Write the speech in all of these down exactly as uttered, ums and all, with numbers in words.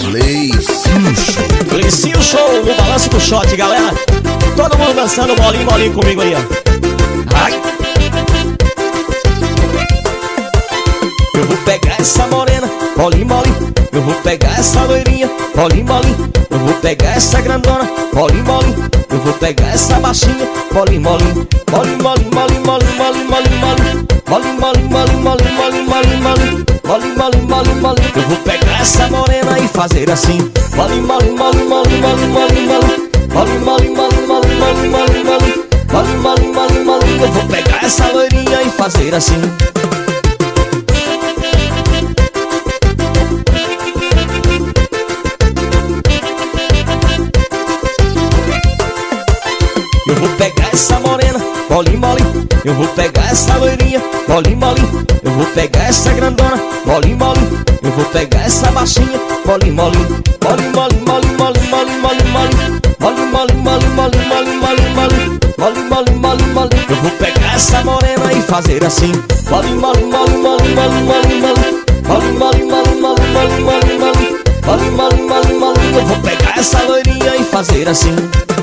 Leicinho Show. Leicinho Show, no balanço do shot, galera. Todo mundo dançando molinho, molinho comigo aí, ó. Ai. Eu vou pegar essa morena, molinho, molinho. Eu vou pegar essa loirinha, molinho, molinho. Eu vou pegar essa grandona, molinho, molinho. Eu vou pegar essa baixinha, molinho, molinho. Molinho, molinho, molinho, molinho, molinho, molinho, molinho. Molinho, molinho, molinho, molinho, molinho, molinho, molinho. Molinho, molinho, molinho, molinho. Eu vou pegar essa morena e fazer assim. Molinho, molinho, molinho, molinho, molinho, molinho, molinho. Molinho, molinho, molinho, molinho, molinho, molinho, molinho. Molinho, molinho, molinho, molinho. Eu vou pegar essa loirinha e fazer assim. Eu vou pegar essa morena, molinho, molinho. Eu vou pegar essa loirinha, molinho, molinho. Eu vou pegar essa grandona, molinho, molinho. Eu vou pegar essa baixinha, molinho, molinho. Molinho, molinho, molinho, molinho, molinho, molinho, molinho. Molinho, molinho, molinho, molinho, molinho, molinho, molinho. Molinho, molinho, molinho, molinho. Eu vou pegar essa morena e fazer assim. Molinho, molinho, molinho, molinho, molinho, molinho, molinho. Molinho, molinho, molinho, molinho, molinho, molinho, molinho. Molinho, molinho, molinho, molinho. Eu vou pegar essa loirinha e fazer assim.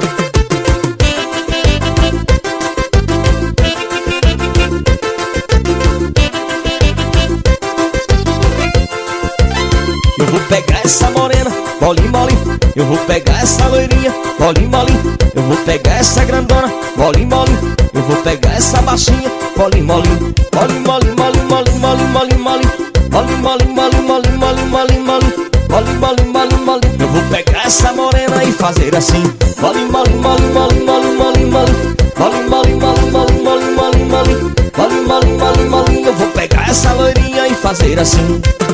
Eu vou pegar essa morena, molinho, molinho. Eu vou pegar essa loirinha, molinho, molinho. Eu vou pegar essa grandona, molinho, molinho. Eu vou pegar essa baixinha, molinho, molinho. Molinho, molinho, molinho, molinho, molinho, molinho, molinho. Molinho, molinho, molinho, molinho, molinho, molinho, molinho. Molinho, molinho, molinho, molinho. Eu vou pegar essa morena e fazer assim. Molinho, molinho, molinho, molinho, molinho, molinho, molinho. Molinho, molinho, molinho, molinho, molinho, molinho, molinho. Molinho, molinho, molinho, molinho. Eu vou pegar essa loirinha e fazer assim.